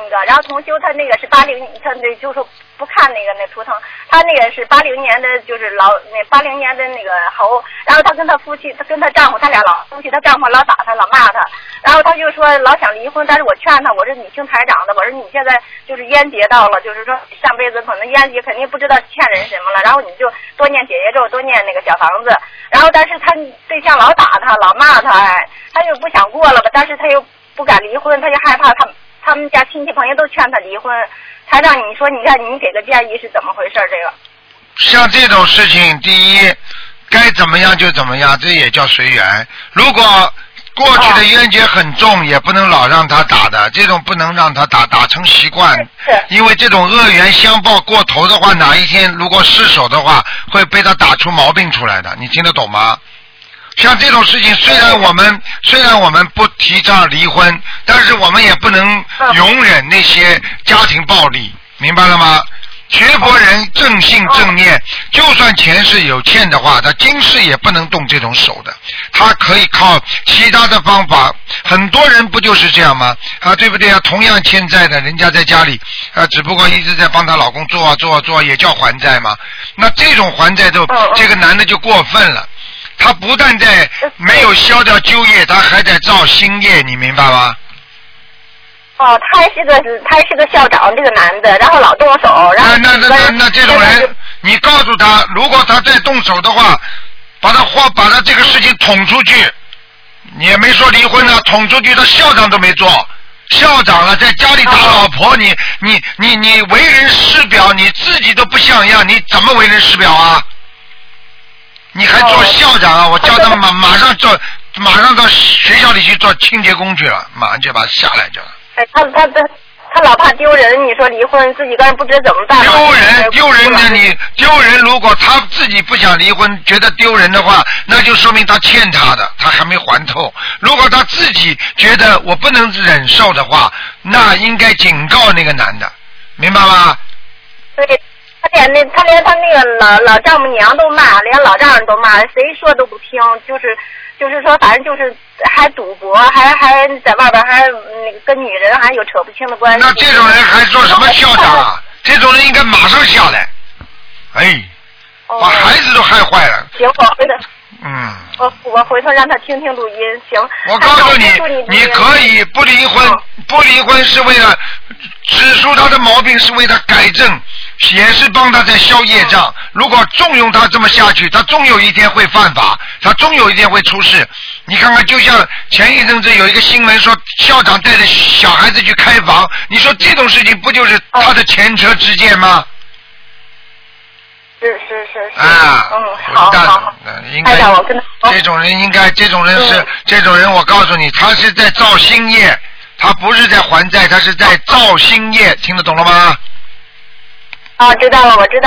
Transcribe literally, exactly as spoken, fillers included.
一个，然后同修他那个是八零，他那就说不看那个那图腾，他那个是八零年的，就是老那八零年的那个猴，然后他跟他夫妻，他跟他丈夫，他俩老夫妻，他丈夫老打他，老骂他，然后他就说老想离婚，但是我劝他，我说你听台长的，我说你现在就是烟结到了，就是说上辈子可能烟结肯定不知道欠人什么了，然后你就多念解结咒，多念那个小房子，然后但是他对象老打他，老骂他，哎，他又不想过了吧，但是他又不敢离婚，他就害怕他他们家亲戚朋友都劝他离婚。台长，你说，你看，你给个建议是怎么回事？这个像这种事情，第一，该怎么样就怎么样，这也叫随缘。如果过去的冤结很重，哦、也不能老让他打的，这种不能让他打，打成习惯。因为这种恶缘相报过头的话，哪一天如果失手的话，会被他打出毛病出来的。你听得懂吗？像这种事情，虽然我们虽然我们不提倡离婚，但是我们也不能容忍那些家庭暴力，明白了吗？学佛人正信正念，就算前世有欠的话，他今世也不能动这种手的，他可以靠其他的方法。很多人不就是这样吗？啊，对不对啊？同样欠债的，人家在家里啊，只不过一直在帮她老公做啊做啊做啊，也叫还债嘛。那这种还债就这个男的就过分了。他不但在没有消掉旧业，他还在造新业，你明白吗？ 哦，他是个他是个校长，这个男的，然后老动手，然后那那那那那这种人，你告诉他，如果他再动手的话，把他话把他这个事情捅出去，你也没说离婚啊，捅出去，他校长都没做，校长了，在家里打老婆，你你你你为人师表，你自己都不像样，你怎么为人师表啊？你还做校长啊？我叫他马马上做，马上到学校里去做清洁工去了，马上就把他下来去了。 哎，他他他他老怕丢人，你说离婚自己个人不知道怎么办。 丢人丢人的你丢人，如果他自己不想离婚，觉得丢人的话，那就说明他欠他的，他还没还透。如果他自己觉得我不能忍受的话，那应该警告那个男的，明白吗？ 对。他连那他连他那个老老丈母娘都骂，连老丈人都骂，谁说都不听，就是就是说，反正就是还赌博，还还在外边还那个跟女人还有扯不清的关系。 那这种人还做什么校长啊？这种人应该马上下来。哎，把孩子都害坏了。 行，我回头。 嗯。 我我回头让他听听录音，行。 我告诉你，你可以不离婚，不离婚是为了指出他的毛病，是为他改正。也是帮他在消业障。如果纵容他这么下去，他终有一天会犯法，他终有一天会出事。你看看，就像前一阵子有一个新闻说，校长带着小孩子去开房，你说这种事情不就是他的前车之鉴吗？ 是是是是。 啊， 嗯，好好好。 应该这种人应该，这种人是、嗯、这种人，我告诉你，他是在造新业，他不是在还债，他是在造新业，听得懂了吗？ 啊，知道了，我知道。